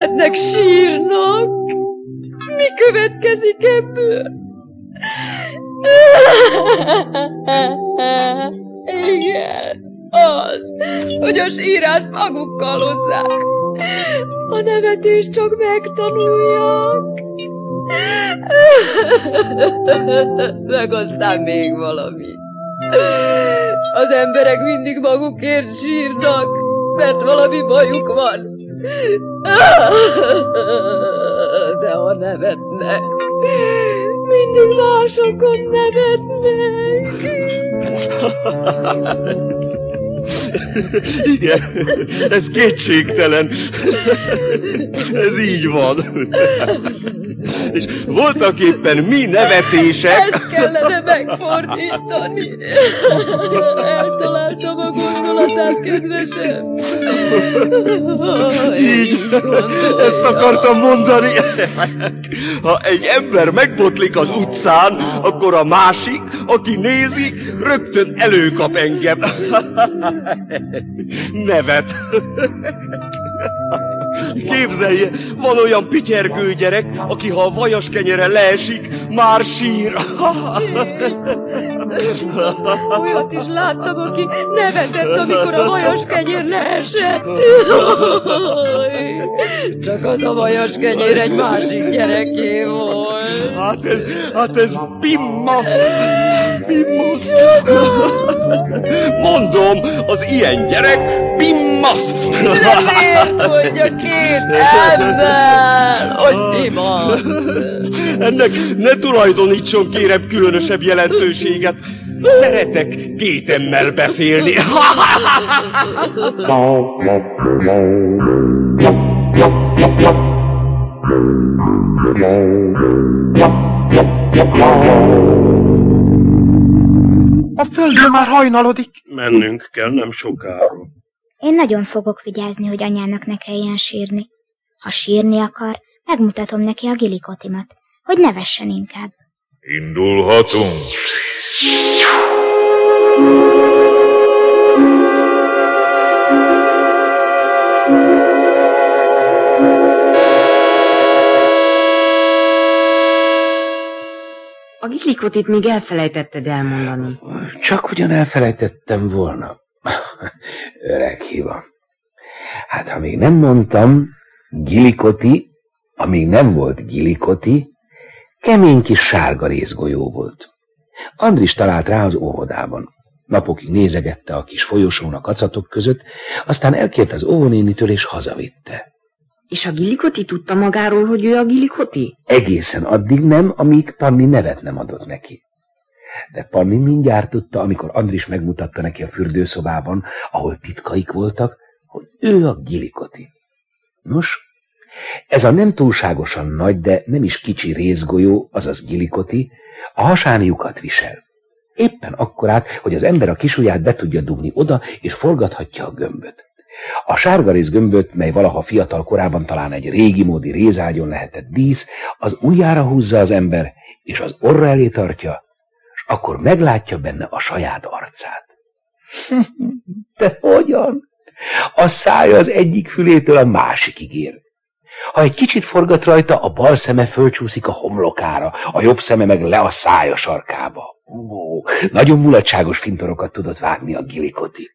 nevetnek, sírnak. Mi következik ebből? Igen, az, hogy a sírást magukkal hozzák. A nevetést csak megtanulják. Meg aztán még valami. Az emberek mindig magukért sírnak, mert valami bajuk van. De ha nevetnek, mindig másokon nevetnek. Igen, ez kétségtelen. Ez így van. És voltak éppen mi nevetések. Ezt kellene megfordítani. Eltaláltam a gondolatát, kedvesem. Így, ezt akartam mondani. Ha egy ember megbotlik az utcán, akkor a másik, aki nézi, rögtön előkap engem. Nevet. Képzelje, van olyan pityergő gyerek, aki ha a vajas kenyere leesik, már sír. Olyat is láttam, aki nevetett, amikor a vajas kenyér leesett. Csak az a vajas kenyér egy másik gyereké volt. Hát ez pimmasz. Pimmasz. Mondom, az ilyen gyerek pimmasz. De miért mondja két ember, hogy pimmasz? Ennek ne tulajdonítson, kérem, különösebb jelentőséget. Szeretek kétemmel beszélni. A földön már hajnalodik. Mennünk kell nem sokára. Én nagyon fogok vigyázni, hogy anyának ne kelljen sírni. Ha sírni akar, megmutatom neki a gilikotimat, hogy nevessen inkább. Indulhatunk. A gilikotit még elfelejtetted elmondani. Csak ugyan elfelejtettem volna. Öreg hiba. Hát, ha még nem mondtam, gilikoti, amíg nem volt gilikoti, kemény kis sárga rézgolyó volt. Andris talált rá az óvodában. Napokig nézegette a kis folyosón a kacatok között, aztán elkért az óvónénitől és hazavitte. És a gilikoti tudta magáról, hogy ő a gilikoti? Egészen addig nem, amíg Panni nevet nem adott neki. De Panni mindjárt tudta, amikor Andris megmutatta neki a fürdőszobában, ahol titkaik voltak, hogy ő a gilikoti. Nos, ez a nem túlságosan nagy, de nem is kicsi rézgolyó, azaz gilikoti, a hasán lyukat visel. Éppen akkorát, hogy az ember a kisujját be tudja dugni oda, és forgathatja a gömböt. A sárgaréz gömböt, mely valaha fiatal korában talán egy régi módi rézágyon lehetett dísz, az ujjára húzza az ember, és az orra elé tartja, és akkor meglátja benne a saját arcát. De hogyan? A szája az egyik fülétől a másikig ér. Ha egy kicsit forgat rajta, a bal szeme fölcsúszik a homlokára, a jobb szeme meg le a szája sarkába. Nagyon mulatságos fintorokat tudott vágni a gilikoti.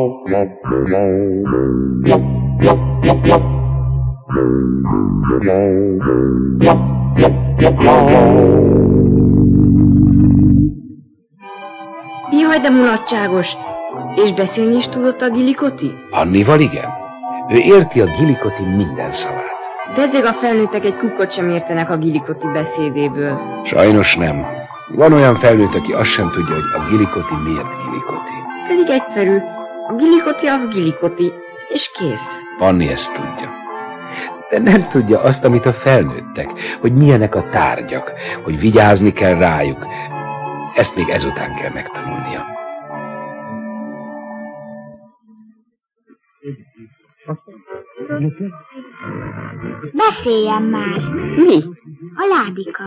Jaj, de mulatságos! És beszélni is tudott a gilikoti? Annival igen. Ő érti a gilikoti minden szavát. Bezzeg a felnőttek egy kukkot sem értenek a gilikoti beszédéből. Sajnos nem. Van olyan felnőtt, aki azt sem tudja, hogy a gilikoti miért gilikoti. Pedig egyszerű. A gilikoti az gilikoti, és kész. Panni ezt tudja. De nem tudja azt, amit a felnőttek, hogy milyenek a tárgyak, hogy vigyázni kell rájuk. Ezt még ezután kell megtanulnia. Beszéljen már! Mi? A ládika.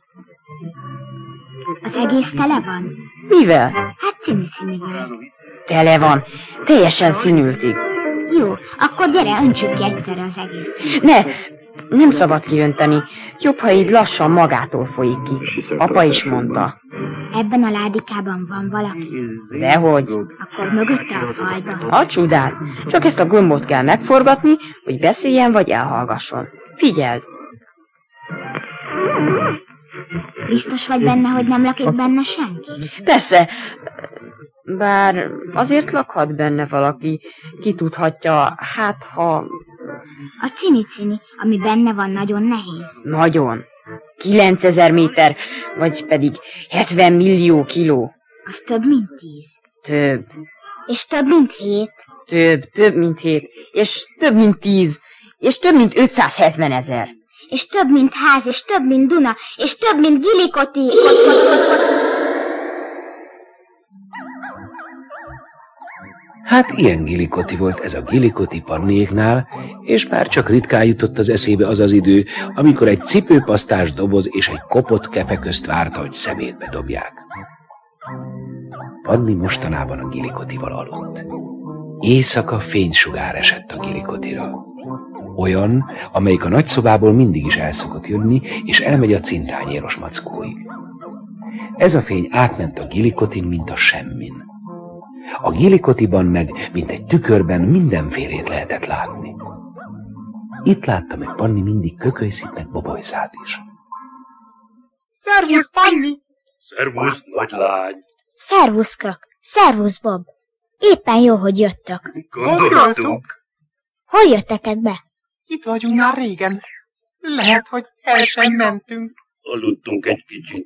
Az egész tele van? Mivel? Hát cini-cinivel. Tele van. Teljesen színültig. Jó, akkor gyere, öntsük ki egyszerre az egészet. Ne! Nem szabad kiönteni. Jobb, ha így lassan magától folyik ki. Apa is mondta. Ebben a ládikában van valaki? Dehogy. Akkor mögötte a falban. A csodát. Csak ezt a gombot kell megforgatni, hogy beszéljen vagy elhallgasson. Figyeld! Biztos vagy benne, hogy nem lakik benne senki? Persze, bár azért lakhat benne valaki, ki tudhatja, hát ha... A cini-cini, ami benne van, nagyon nehéz. Nagyon. 9000 méter, vagy pedig 70 millió kiló. Az több, mint 10. Több. És több, mint 7. Több, mint 7. És több, mint 10. És több, mint 570 000. És több, mint ház, és több, mint Duna, és több, mint Gilikoti. Hát ilyen Gilikoti volt ez a Gilikoti Panniéknál, és már csak ritkán jutott az eszébe az az idő, amikor egy cipőpasztás doboz és egy kopott kefe közt várta, hogy szemétbe dobják. Panni mostanában a Gilikotival aludt. Éjszaka fénysugár esett a Gilikotira. Olyan, amelyik a nagyszobából mindig is el szokott jönni, és elmegy a cintányéros mackóig. Ez a fény átment a Gilikotin, mint a semmin. A Gilikotiban meg, mint egy tükörben mindenfélét lehetett látni. Itt látta meg Panni mindig Kökölyszit meg Bobolyszát is. Szervusz, Panni! Szervusz, nagylány! Szervusz, Kök! Szervusz, Bob! Éppen jó, hogy jöttök. Gondoltuk. Hol jöttetek be? Itt vagyunk már régen. Lehet, hogy el sem mentünk. Aludtunk egy kicsit.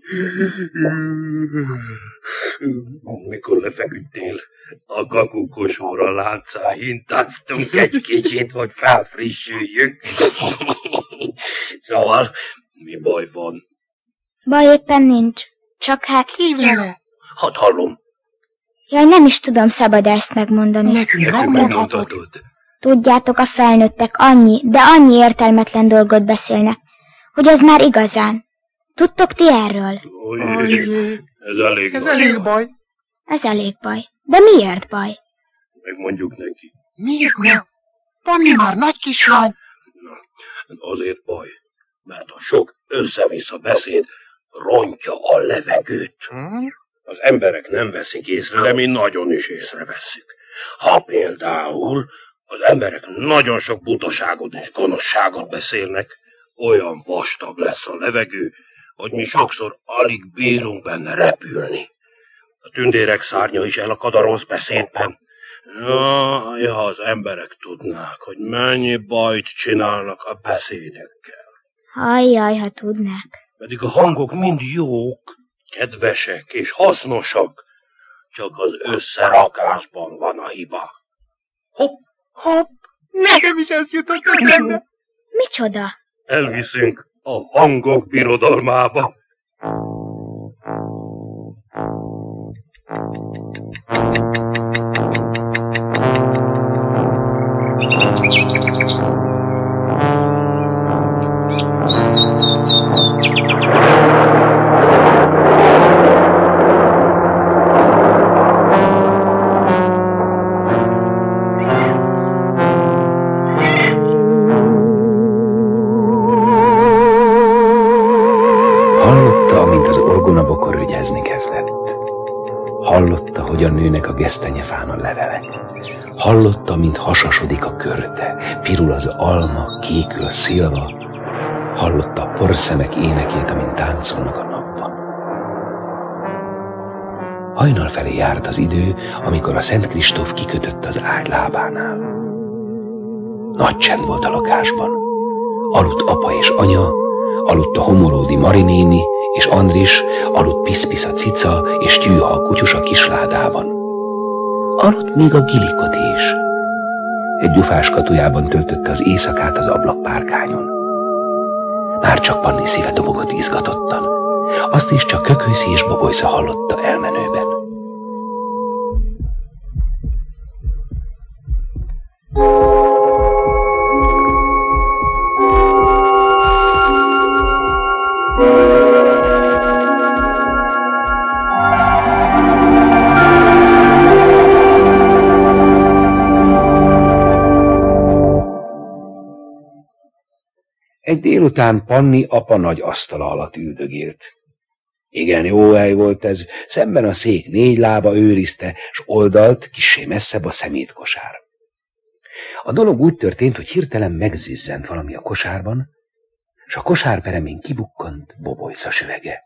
Mikor lefeküdtél, a kakukos óra láncán hintáztunk egy kicsit, hogy felfrissüljünk. Szóval, mi baj van? Baj éppen nincs. Csak hát... Ki vele? Hadd hallom. Jaj, nem is tudom, szabad ezt megmondani. Nekünk megmondhatod. Tudjátok, a felnőttek annyi, de annyi értelmetlen dolgot beszélnek, hogy az már igazán. Tudtok ti erről? Ojjé, ez elég ez baj. elég baj. Ez elég baj. De miért baj? Megmondjuk neki. Miért nem? Panni már nagy kislány. Azért baj, mert a sok össze-vissza beszéd rontja a levegőt. Az emberek nem veszik észre, de mi nagyon is észrevesszük. Ha például az emberek nagyon sok butaságot és gonoszságot beszélnek, olyan vastag lesz a levegő, hogy mi sokszor alig bírunk benne repülni. A tündérek szárnya is elakad a rossz beszédben. Jaj, ha az emberek tudnák, hogy mennyi bajt csinálnak a beszédekkel. Ajjaj, ha tudnák. Pedig a hangok mind jók, kedvesek és hasznosak, csak az összerakásban van a hiba. Hopp! Hopp, nekem is ez jutott eszembe. Micsoda? Elviszünk a hangok birodalmába. Hallotta, hogyan nőnek a gesztenyefán a levelek. Hallotta, mint hasasodik a körte, pirul az alma, kékül a szilva. Hallotta a porszemek énekét, amint táncolnak a napban. Hajnal felé járt az idő, amikor a Szent Kristóf kikötött az ágy lábánál. Nagy csend volt a lakásban. Aludt apa és anya, aludt a Homoródi Marinéni, és Andris, aludt Piszpisz a cica, és Tyűha a kutyus a kisládában. Aludt még a Gilikoti is. Egy gyufás katujában töltötte az éjszakát az ablakpárkányon. Már csak Panni szíve dobogott izgatottan. Azt is csak Kökölyszi és Bobolysza hallotta elmenőben. Egy délután Panni apa nagy asztala alatt üldögélt. Igen, jó hely volt ez, szemben a szék 4 lába őrizte, s oldalt kissé messzebb a szemétkosár. A dolog úgy történt, hogy hirtelen megzizzent valami a kosárban, s a kosár peremén kibukkant Bobolyca süvege.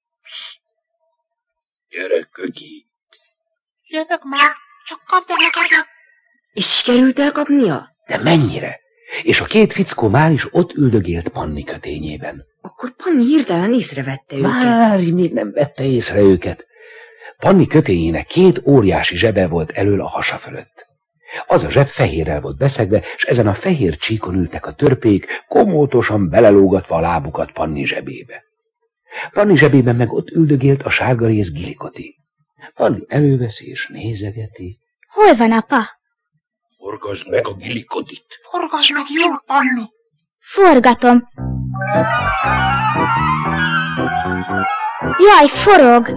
Gyere, Kögi! Jövök már, csak kapd el a kezem. És sikerült elkapnia? De mennyire? És a 2 fickó már is ott üldögélt Panni kötényében. Akkor Panni hirtelen észrevette őket. Várj, még nem vette észre őket. Panni kötényének 2 óriási zsebe volt elől a hasa fölött. Az a zseb fehérrel volt beszegve, s ezen a fehér csíkon ültek a törpék, komótosan belelógatva a lábukat Panni zsebébe. Panni zsebében meg ott üldögélt a sárgarész Gilikoti. Panni előveszi és nézegeti. Hol van, apa? Forgasd meg a Gilikotit! Forgasd meg jól, Panni. Forgatom. Jaj, forog!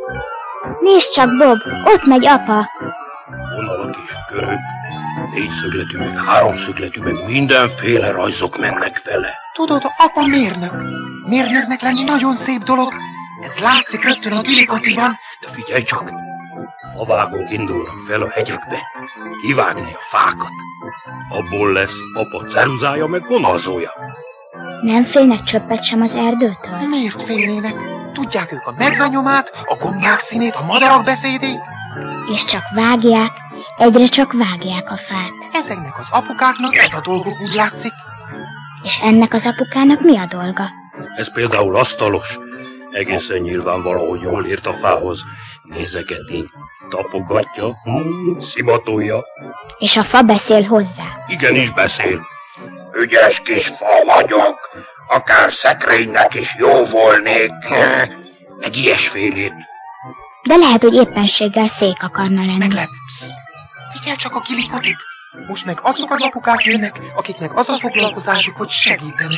Nézd csak, Bob, ott megy apa. Vonalak és körök, 4 szögletű, meg 3 szögletű, meg mindenféle rajzok mennek vele. Tudod, apa mérnök. Mérnöknek lenni nagyon szép dolog. Ez látszik rögtön a Gilikotiban. De figyelj csak! Favágók indulnak fel a hegyekbe, kivágni a fákat. Abból lesz apa ceruzája meg vonalzója. Nem félnek csöppet sem az erdőtől? Miért félnének? Tudják ők a medvenyomát, a gombák színét, a madarak beszédét? És csak vágják, egyre csak vágják a fát. Ezeknek az apukáknak ez a dolguk, úgy látszik. És ennek az apukának mi a dolga? Ez például asztalos. Egészen nyilvánvaló, hogy jól ért a fához. Nézegeti, tapogatja, szimatolja. És a fa beszél hozzá. Igenis beszél. Ügyes kis fa vagyok, akár szekrénynek is jó volnék. Meg ilyesfélét. De lehet, hogy éppenséggel szék akarna lenni. Meg lett. Psz, figyelj csak a Gilikotit. Most meg azok az apukák jönnek, akiknek az a foglalkozásuk, hogy segítenek.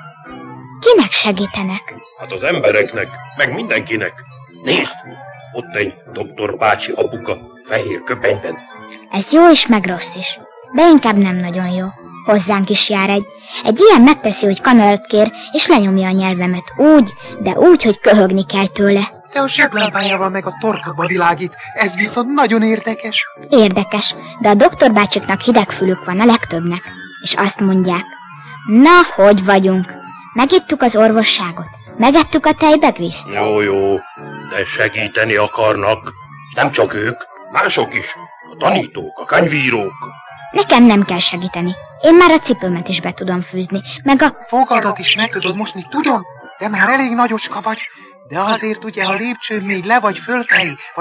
Kinek segítenek? Hát az embereknek, meg mindenkinek. Nézd, ott egy doktor bácsi apuka, fehér köpenyben. Ez jó is, meg rossz is. De inkább nem nagyon jó. Hozzánk is jár egy. Egy ilyen megteszi, hogy kanalat kér, és lenyomja a nyelvemet úgy, de úgy, hogy köhögni kell tőle. De a zseblámpájával meg a torkadba világít, ez viszont nagyon érdekes. Érdekes, de a doktorbácsiknak hidegfülük van a legtöbbnek. És azt mondják, na, hogy vagyunk? Megittuk az orvosságot? Megettük a tejbegriszt? Jó, de segíteni akarnak. És nem csak ők, mások is. A tanítók, a könyvírók. Nekem nem kell segíteni. Én már a cipőmet is be tudom fűzni, meg a... Fogadat is meg tudod mosni, tudom, de már elég nagyocska vagy. De azért ugye, ha lépcsőn még le vagy fölfelé,